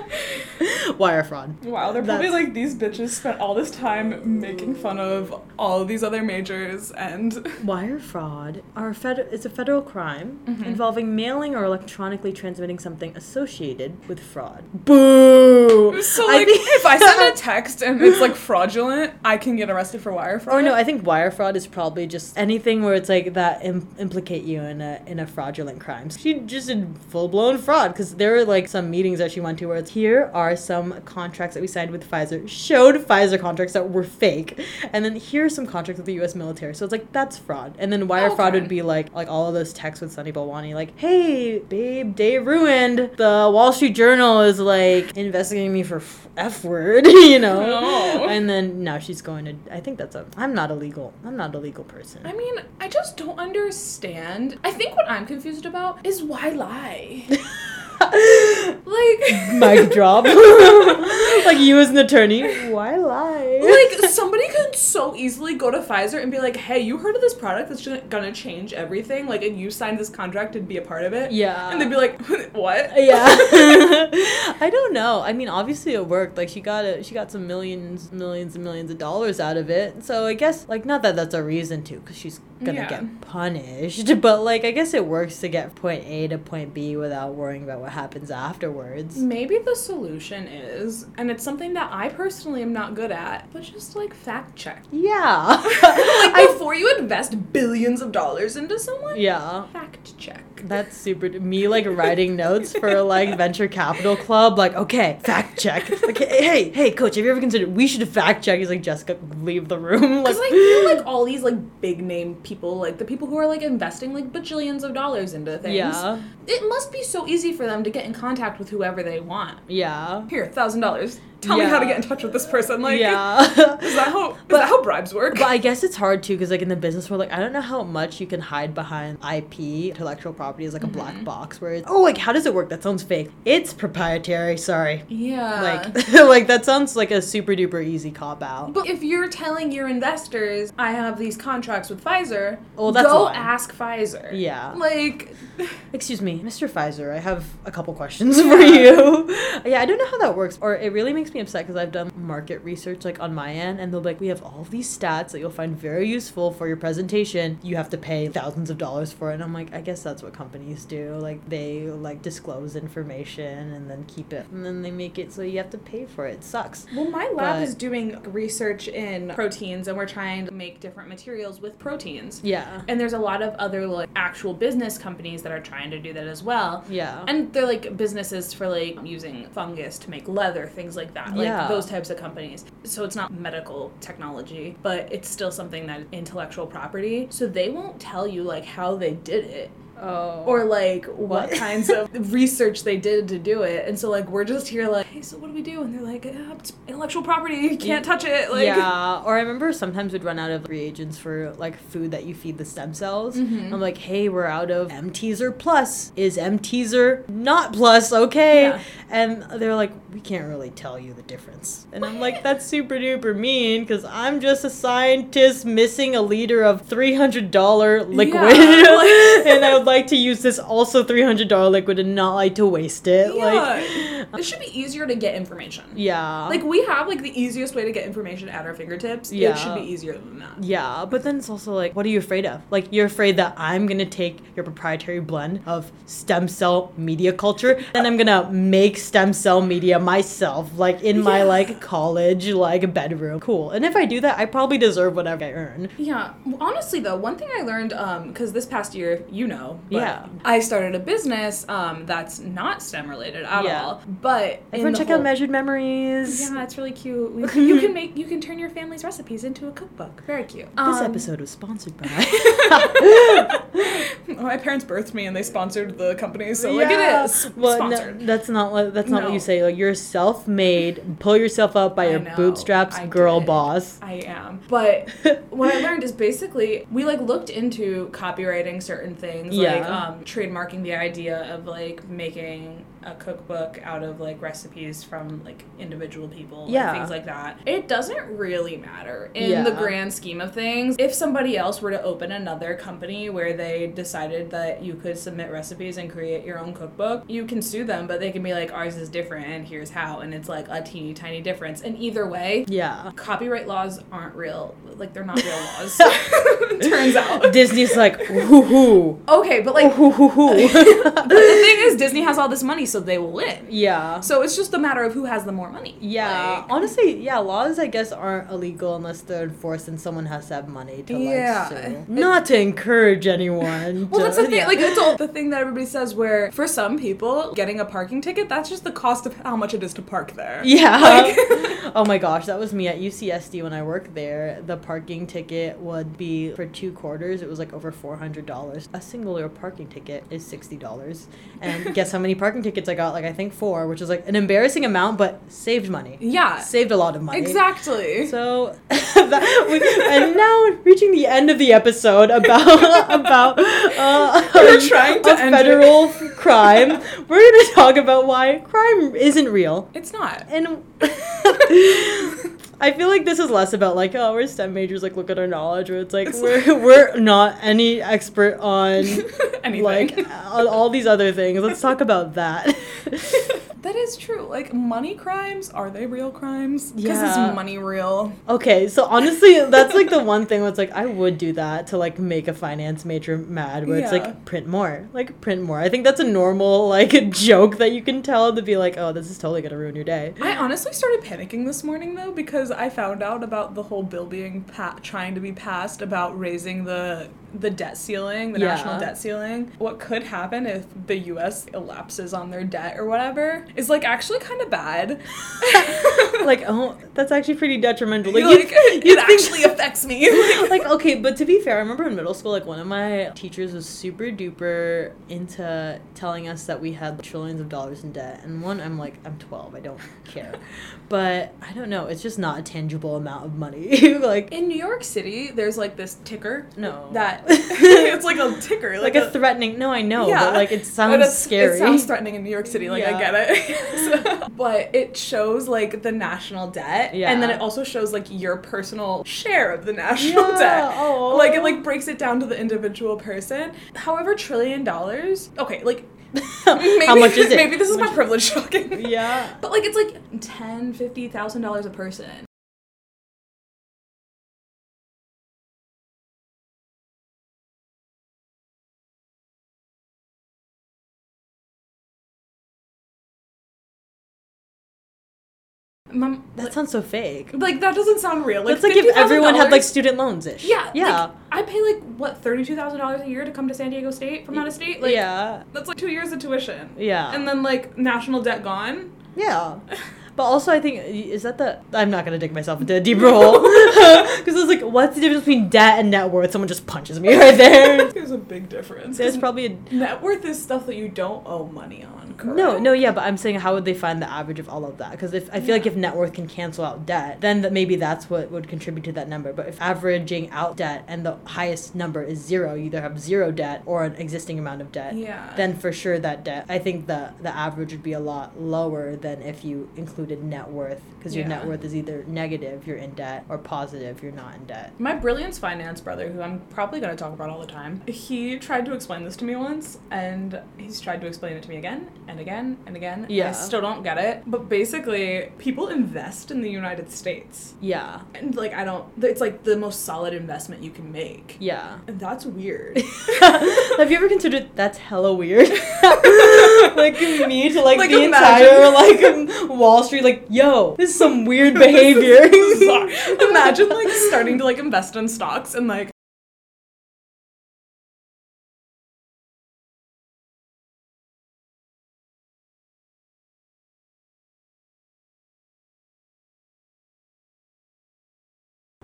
Speaker 1: Wire fraud.
Speaker 2: Wow, they're
Speaker 1: That's-
Speaker 2: probably like, these bitches spent all this time making fun of all of these other majors and...
Speaker 1: Wire fraud are fed- is a federal crime
Speaker 2: Mhm.
Speaker 1: involving mailing or electronically transmitting something associated with fraud. Boo!
Speaker 2: So,
Speaker 1: I
Speaker 2: like,
Speaker 1: think-
Speaker 2: if I send a text and it's, like, fraudulent, I can get arrested for wire fraud?
Speaker 1: Oh no, I think wire fraud is probably just anything where it's like that Im- implicate you in a in a fraudulent crime. She just did full blown fraud because there were like some meetings that she went to where it's here are some contracts that we signed with Pfizer, showed Pfizer contracts that were fake, and then here are some contracts with the U S military. So it's like that's fraud. And then wire
Speaker 2: Okay.
Speaker 1: fraud would be like like all of those texts with Sunny Balwani, like, hey babe, day ruined. The Wall Street Journal is like investigating me for f, F word, you know.
Speaker 2: No.
Speaker 1: And then now she's going to. I think that's a. I'm not a legal. I'm not a legal person.
Speaker 2: I mean, I just don't understand. I think what I'm confused about is why lie? Like...
Speaker 1: Mic drop. Like you as an attorney. Why lie?
Speaker 2: Like, somebody could so easily go to Pfizer and be like, hey, you heard of this product that's gonna- gonna change everything? Like, and you signed this contract to be a part of it?
Speaker 1: Yeah.
Speaker 2: And they'd be like, what?
Speaker 1: Yeah. I don't know. I mean, obviously it worked. Like she got it. She got some millions, millions and millions of dollars out of it. So I guess, like, not that that's a reason to, because she's gonna
Speaker 2: Yeah.
Speaker 1: get punished. But like, I guess it works to get point A to point B without worrying about what happens afterwards.
Speaker 2: Maybe the solution is, and it's something that I personally am not good at, but just like fact check.
Speaker 1: Yeah.
Speaker 2: Like, before you invest billions of dollars into someone,
Speaker 1: Yeah.
Speaker 2: fact check.
Speaker 1: That's super. Me like writing notes for like venture capital club. Like, okay, fact check. Like, hey, hey, coach, have you ever considered we should fact check? He's like, Jessica, leave the room. Like,
Speaker 2: Because I feel like all these like big name people, like the people who are like investing like bajillions of dollars into things,
Speaker 1: yeah,
Speaker 2: it must be so easy for them to get in contact with whoever they want.
Speaker 1: yeah,
Speaker 2: Here, thousand dollars. Tell me how to
Speaker 1: Yeah.
Speaker 2: get in touch with this person. Like,
Speaker 1: yeah.
Speaker 2: is that how is
Speaker 1: But-
Speaker 2: that how bribes work?
Speaker 1: But I guess it's hard too, because like in the business world, like I don't know how much you can hide behind I P. Intellectual property is like a
Speaker 2: Mm-hmm.
Speaker 1: black box where it's, oh, like how does it work? That sounds fake. It's proprietary. Sorry.
Speaker 2: yeah.
Speaker 1: Like, like that sounds like a super duper easy cop out.
Speaker 2: But if you're telling your investors, I have these contracts with Pfizer,
Speaker 1: Well, that's
Speaker 2: go
Speaker 1: lying.
Speaker 2: ask Pfizer.
Speaker 1: Yeah.
Speaker 2: Like,
Speaker 1: Excuse me, Mister Pfizer, I have a couple questions for you. Yeah, I don't know how that works, or it really makes me upset because I've done market research like on my end, and they'll be like, we have all of these stats that you'll find very useful for your presentation. You have to pay thousands of dollars for it, and I'm like, I guess that's what companies do. Like they like disclose information and then keep it, and then they make it so you have to pay for it. It sucks.
Speaker 2: well, my lab
Speaker 1: But-
Speaker 2: is doing research in proteins, and we're trying to make different materials with proteins.
Speaker 1: Yeah.
Speaker 2: And there's a lot of other like actual business companies that are trying to do that as well.
Speaker 1: Yeah.
Speaker 2: And they're like businesses for like using fungus to make leather, things like that. Like
Speaker 1: Yeah.
Speaker 2: those types of companies. So it's not medical technology, but it's still something that intellectual property. So they won't tell you like how they did it.
Speaker 1: Oh.
Speaker 2: Or like what,
Speaker 1: What?
Speaker 2: kinds of research they did to do it. And so like we're just here like, hey, so what do we do? And they're like, ah, it's intellectual property, you can't touch it. Like,
Speaker 1: yeah, or I remember sometimes we'd run out of reagents for like food that you feed the stem cells.
Speaker 2: Mhm.
Speaker 1: I'm like, hey, we're out of M-Teaser Plus. Is M-Teaser not Plus okay?
Speaker 2: Yeah.
Speaker 1: And they're like, we can't really tell you the difference. And I'm like, that's super duper mean because I'm just a scientist missing a liter of three hundred dollars liquid.
Speaker 2: Yeah,
Speaker 1: And I would like to use this also three hundred dollars liquid and not like to waste it.
Speaker 2: Yeah.
Speaker 1: Like,
Speaker 2: It should be easier to get information.
Speaker 1: yeah.
Speaker 2: Like we have like the easiest way to get information at our fingertips.
Speaker 1: Yeah.
Speaker 2: It should be easier than that.
Speaker 1: Yeah, but then it's also like, what are you afraid of? Like, you're afraid that I'm gonna take your proprietary blend of stem cell media culture and I'm gonna make stem cell media myself, like in my
Speaker 2: Yeah.
Speaker 1: like college like bedroom. Cool. And if I do that, I probably deserve whatever I earn.
Speaker 2: Yeah. Honestly, though, one thing I learned, um, because this past year, you know, but
Speaker 1: Yeah.
Speaker 2: I started a business um, that's not STEM related at
Speaker 1: Yeah.
Speaker 2: all. But in
Speaker 1: Everyone
Speaker 2: the
Speaker 1: check
Speaker 2: whole-
Speaker 1: out Measured Memories.
Speaker 2: Yeah, it's really cute. We can- you can make, you can turn your family's recipes into a cookbook. Very cute.
Speaker 1: This
Speaker 2: Um,
Speaker 1: episode was sponsored by.
Speaker 2: my parents birthed me and they sponsored the company, so like
Speaker 1: Yeah.
Speaker 2: it is
Speaker 1: Well,
Speaker 2: sponsored.
Speaker 1: no, that's not what that's not what
Speaker 2: No.
Speaker 1: you say. Like you're self-made, pull yourself up by
Speaker 2: I
Speaker 1: your
Speaker 2: know,
Speaker 1: bootstraps,
Speaker 2: I
Speaker 1: girl
Speaker 2: did.
Speaker 1: boss.
Speaker 2: I am. But what I learned is basically we like looked into copywriting certain things,
Speaker 1: Yeah.
Speaker 2: like um, trademarking the idea of like making a cookbook out of like recipes from like individual people,
Speaker 1: Yeah.
Speaker 2: and things like that. It doesn't really matter in
Speaker 1: Yeah.
Speaker 2: the grand scheme of things. If somebody else were to open another company where they decided that you could submit recipes and create your own cookbook, you can sue them, but they can be like, ours is different and here's how, and it's like a teeny tiny difference. And either way,
Speaker 1: Yeah.
Speaker 2: copyright laws aren't real. Like, they're not real laws. Turns out.
Speaker 1: Disney's like, hoo hoo.
Speaker 2: Okay, but like,
Speaker 1: Hoo hoo hoo.
Speaker 2: the thing is, Disney has all this money, so they will win.
Speaker 1: Yeah.
Speaker 2: So it's just a matter of who has the more money.
Speaker 1: Yeah,
Speaker 2: Like,
Speaker 1: honestly, yeah, laws I guess aren't illegal unless they're enforced and someone has to have money to
Speaker 2: Yeah.
Speaker 1: like sue. Not to encourage anyone.
Speaker 2: well,
Speaker 1: to-
Speaker 2: that's the thing.
Speaker 1: yeah.
Speaker 2: Like, it's all the thing that everybody says. Where for some people, getting a parking ticket, that's just the cost of how much it is to park there.
Speaker 1: Yeah.
Speaker 2: Like,
Speaker 1: Oh my gosh, that was me at U C S D when I worked there. The parking ticket would be for two quarters. It was like over four hundred dollars. A singular parking ticket is sixty dollars. And guess how many parking tickets I got? Like I think four, which is like an embarrassing amount, but saved money.
Speaker 2: yeah.
Speaker 1: Saved a lot of money.
Speaker 2: Exactly.
Speaker 1: So, that, we, and now reaching the end of the episode about about uh,
Speaker 2: We're trying to
Speaker 1: a
Speaker 2: end it.
Speaker 1: federal crime. We're going to talk about why crime isn't real.
Speaker 2: It's not.
Speaker 1: And I feel like this is less about like, oh, we're STEM majors, like look at our knowledge, or it's like
Speaker 2: It's
Speaker 1: we're we're not any expert on
Speaker 2: Anything.
Speaker 1: like on all these other things. Let's talk about that.
Speaker 2: That is true. Like, money crimes, are they real crimes? Because
Speaker 1: Yeah.
Speaker 2: is money real?
Speaker 1: Okay, so honestly, that's like the one thing where it's like I would do that to like make a finance major mad, where it's
Speaker 2: Yeah.
Speaker 1: like print more, like print more. I think that's a normal like a joke that you can tell to be like, oh, this is totally gonna ruin your day.
Speaker 2: I honestly started panicking this morning, though, because I found out about the whole bill being pa- trying to be passed about raising the the debt ceiling, the
Speaker 1: Yeah.
Speaker 2: national debt ceiling. What could happen if the U S elapses on their debt or whatever is like actually kind of bad.
Speaker 1: Like, oh, that's actually pretty detrimental. Like,
Speaker 2: Like,
Speaker 1: you'd-
Speaker 2: it
Speaker 1: you'd think-
Speaker 2: actually affects me.
Speaker 1: like, okay, but to be fair, I remember in middle school, like, one of my teachers was super duper into telling us that we had trillions of dollars in debt. And one, I'm like, I'm twelve, I don't care. But I don't know, it's just not a tangible amount of money. Like,
Speaker 2: In New York City, there's like this ticker.
Speaker 1: no.
Speaker 2: That it's like a ticker,
Speaker 1: like, a, threatening, no, I know,
Speaker 2: Yeah.
Speaker 1: but like, it
Speaker 2: But
Speaker 1: sounds
Speaker 2: it's-
Speaker 1: scary.
Speaker 2: It sounds threatening in New York City, like I
Speaker 1: Yeah.
Speaker 2: get it. So- but it shows like the national debt,
Speaker 1: Yeah.
Speaker 2: and then it also shows like your personal share of the national
Speaker 1: Yeah,
Speaker 2: debt.
Speaker 1: aw.
Speaker 2: Like it like breaks it down to the individual person. However, trillion dollars. Okay, like maybe,
Speaker 1: How much is it?
Speaker 2: Maybe this is
Speaker 1: How
Speaker 2: my
Speaker 1: much-
Speaker 2: privilege talking.
Speaker 1: Yeah.
Speaker 2: But like it's like ten, fifty thousand dollars a person. Mom,
Speaker 1: That sounds so fake.
Speaker 2: like that doesn't sound real. Like
Speaker 1: That's like if everyone had like
Speaker 2: fifty thousand dollars
Speaker 1: student loans ish.
Speaker 2: Yeah,
Speaker 1: Yeah.
Speaker 2: Like, I pay like what thirty-two thousand dollars a year to come to San Diego State from out of state. Like,
Speaker 1: yeah.
Speaker 2: that's like two years of tuition.
Speaker 1: Yeah.
Speaker 2: And then like national debt gone.
Speaker 1: Yeah. But also, I think, is that the... I'm not going to dig myself into a deeper hole. Because I was like, what's the difference between debt and net worth? Someone just punches me right there.
Speaker 2: There's a big difference.
Speaker 1: There's
Speaker 2: 'cause
Speaker 1: probably a...
Speaker 2: net worth is stuff that you don't owe money on. Correct?
Speaker 1: No, no, yeah, but I'm saying how would they find the average of all of that? Because if I feel like
Speaker 2: Yeah.
Speaker 1: if net worth can cancel out debt, then that maybe that's what would contribute to that number. But if averaging out debt and the highest number is zero, you either have zero debt or an existing amount of debt,
Speaker 2: Yeah.
Speaker 1: then for sure that debt, I think the the average would be a lot lower than if you included net worth. Because your
Speaker 2: Yeah.
Speaker 1: net worth is either negative, you're in debt, or positive, you're not in debt.
Speaker 2: My Brilliance Finance brother, who I'm probably going to talk about all the time, he tried to explain this to me once, and he's tried to explain it to me again and again and again. and
Speaker 1: Yeah.
Speaker 2: I still don't get it. But basically, people invest in the United States.
Speaker 1: Yeah.
Speaker 2: And, like, I don't... It's, like, the most solid investment you can make.
Speaker 1: Yeah.
Speaker 2: And that's weird.
Speaker 1: Have you ever considered that's hella weird? Like me to like,
Speaker 2: Like,
Speaker 1: the
Speaker 2: imagine.
Speaker 1: entire like um, Wall Street, like, yo, this is some weird behavior.
Speaker 2: Bizarre. Imagine, like, starting to, like, invest in stocks and, like,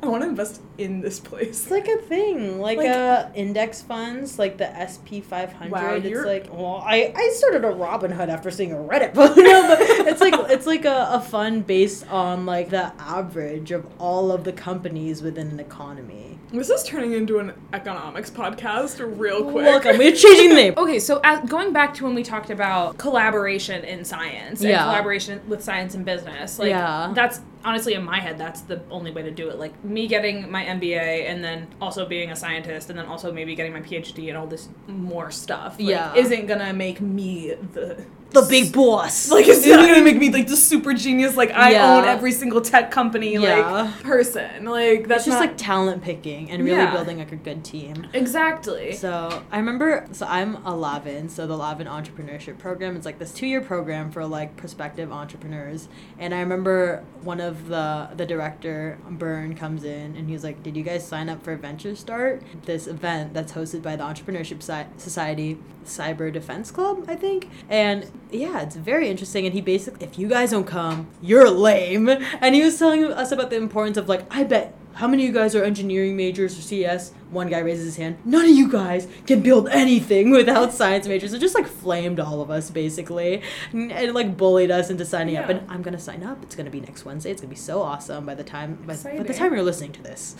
Speaker 2: I want to invest in this place.
Speaker 1: It's like a thing, like,
Speaker 2: Like-
Speaker 1: uh, index funds, like the S P five hundred.
Speaker 2: Wow,
Speaker 1: it's
Speaker 2: you're-
Speaker 1: like, well, I, I started a Robinhood after seeing a Reddit post. No, but it's like it's like a, a fund based on like the average of all of the companies within an economy.
Speaker 2: This is turning into an economics podcast real quick.
Speaker 1: Welcome, we're changing the name.
Speaker 2: Okay, so uh, going back to when we talked about collaboration in science and
Speaker 1: Yeah.
Speaker 2: collaboration with science and business, like
Speaker 1: Yeah.
Speaker 2: that's honestly in my head that's the only way to do it. Like me getting my M B A and then also being a scientist and then also maybe getting my PhD and all this more stuff. Like,
Speaker 1: Yeah.
Speaker 2: isn't gonna make me the
Speaker 1: The big boss.
Speaker 2: like it's not gonna make me like the super genius. Like I
Speaker 1: Yeah.
Speaker 2: own every single tech company
Speaker 1: Yeah.
Speaker 2: like person. Like that's
Speaker 1: It's just
Speaker 2: not
Speaker 1: like talent picking and really
Speaker 2: Yeah.
Speaker 1: building like a good team.
Speaker 2: exactly.
Speaker 1: So I remember, so I'm a Lavin, so the Lavin Entrepreneurship Program. It's like this two-year program for like prospective entrepreneurs. And I remember one of the the director, Byrne, comes in and he's like, "Did you guys sign up for Venture Start, this event that's hosted by the Entrepreneurship Si- Society Cyber Defense Club, I think?" And yeah, it's very interesting. And he basically, if you guys don't come, you're lame. And he was telling us about the importance of like, I bet. How many of you guys are engineering majors or C S? One guy raises his hand. None of you guys can build anything without science majors. It just like flamed all of us basically, and, and like bullied us into signing up.
Speaker 2: Yeah.
Speaker 1: And I'm gonna sign up. It's gonna be next Wednesday. It's gonna be so awesome by the time by, by the
Speaker 2: Exciting.
Speaker 1: time you're listening to this.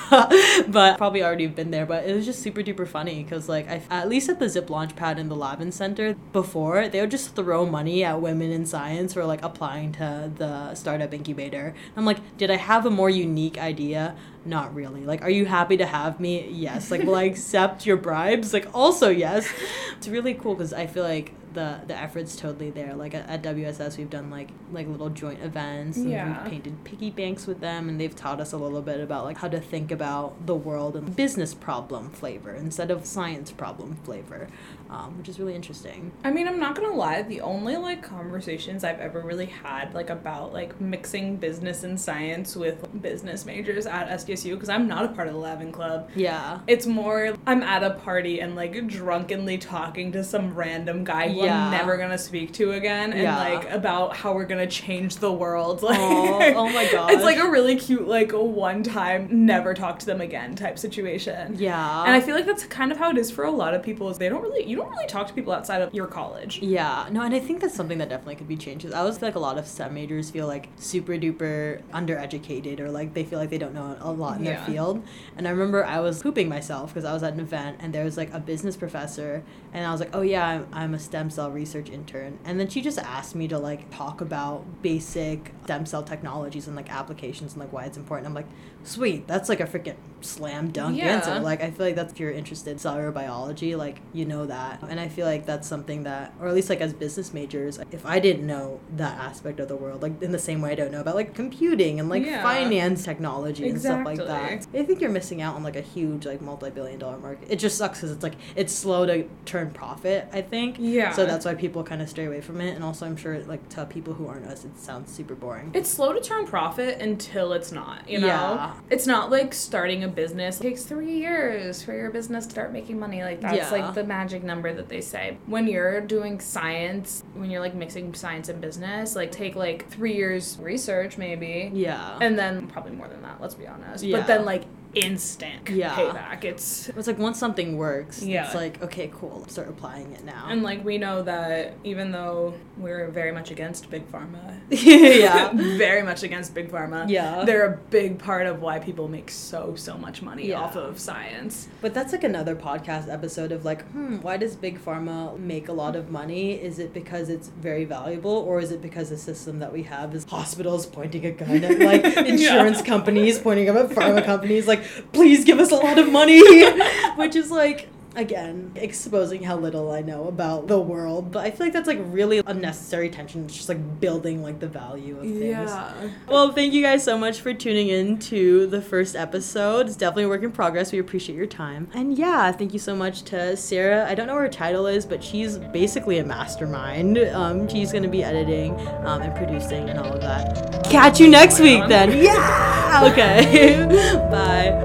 Speaker 1: But probably already been there. But it was just super duper funny because like I, at least at the Zip Launchpad in the Lavin Center before, they would just throw money at women in science for like applying to the startup incubator. I'm like, did I have a more unique idea? Not really. Like, are you happy to have me? Yes. Like, will I accept your bribes? Like, also yes. It's really cool because I feel like the the effort's totally there. Like at, at W S S, we've done like like little joint events. And
Speaker 2: Yeah.
Speaker 1: we've painted piggy banks with them, and they've taught us a little bit about like how to think about the world in business problem flavor instead of science problem flavor, um, which is really interesting.
Speaker 2: I mean, I'm not gonna lie, the only like conversations I've ever really had like about like mixing business and science with business majors at S D S U, because I'm not a part of the Lavin Club.
Speaker 1: Yeah.
Speaker 2: It's more I'm at a party and like drunkenly talking to some random guy who
Speaker 1: Yeah.
Speaker 2: I'm never gonna speak to again, and
Speaker 1: Yeah.
Speaker 2: like about how we're gonna change the world. Like,
Speaker 1: Aw, oh my gosh.
Speaker 2: It's like a really cute like a one time never talk to them again type situation.
Speaker 1: Yeah.
Speaker 2: And I feel like that's kind of how it is for a lot of people. Is they don't really you don't really talk to people outside of your college.
Speaker 1: Yeah, no, and I think that's something that definitely could be changed. 'Cause I always feel like a lot of STEM majors feel like super duper undereducated, or like they feel like they don't know a lot in
Speaker 2: Yeah.
Speaker 1: their field. And I remember I was pooping myself because I was at an event and there was like a business professor, and I was like, oh yeah, I'm, I'm a stem cell research intern. And then she just asked me to like talk about basic stem cell technologies and like applications and like why it's important. I'm like, sweet, that's like a freaking slam dunk
Speaker 2: Yeah.
Speaker 1: answer. Like I feel like that's if you're interested in cellular biology, like you know that. And I feel like that's something that, or at least like as business majors, if I didn't know that aspect of the world, like in the same way I don't know about like computing and like
Speaker 2: Yeah.
Speaker 1: finance technology and stuff like
Speaker 2: Exactly.
Speaker 1: that, I think you're missing out on like a huge like multi-billion dollar market. It just sucks because it's like it's slow to turn profit, I think.
Speaker 2: Yeah.
Speaker 1: So that's why people kind of stray away from it. And also I'm sure like to people who aren't us, it sounds super boring.
Speaker 2: It's slow to turn profit until it's not, you know?
Speaker 1: Yeah.
Speaker 2: It's not like starting a business. It takes three years for your business to start making money. Like, that's
Speaker 1: Yeah.
Speaker 2: like the magic number that they say. When you're doing science, when you're like mixing science and business, like take like three years research maybe.
Speaker 1: Yeah.
Speaker 2: And then probably more than that, let's be honest.
Speaker 1: Yeah.
Speaker 2: But then like instant
Speaker 1: Yeah.
Speaker 2: payback. It's
Speaker 1: It's like once something works,
Speaker 2: Yeah.
Speaker 1: it's like, okay, cool, start applying it now.
Speaker 2: and like we know that even though we're very much against big pharma,
Speaker 1: yeah.
Speaker 2: very much against big pharma,
Speaker 1: Yeah.
Speaker 2: they're a big part of why people make so so much money
Speaker 1: Yeah.
Speaker 2: off of science.
Speaker 1: But that's like another podcast episode of like, hmm, why does big pharma make a lot of money? Is it because it's very valuable, or is it because the system that we have is hospitals pointing a gun at like insurance
Speaker 2: Yeah.
Speaker 1: companies pointing up at pharma companies like, please give us a lot of money, which is like, again, exposing how little I know about the world. But I feel like that's like really unnecessary tension. It's just like building like the value of things.
Speaker 2: Yeah.
Speaker 1: Well, thank you guys so much for tuning in to the first episode. It's definitely a work in progress. We appreciate your time. And yeah, thank you so much to Sarah. I don't know what her title is, but she's basically a mastermind. Um, she's going to be editing um, and producing and all of that. Catch you next week then. Yeah! Okay. Bye.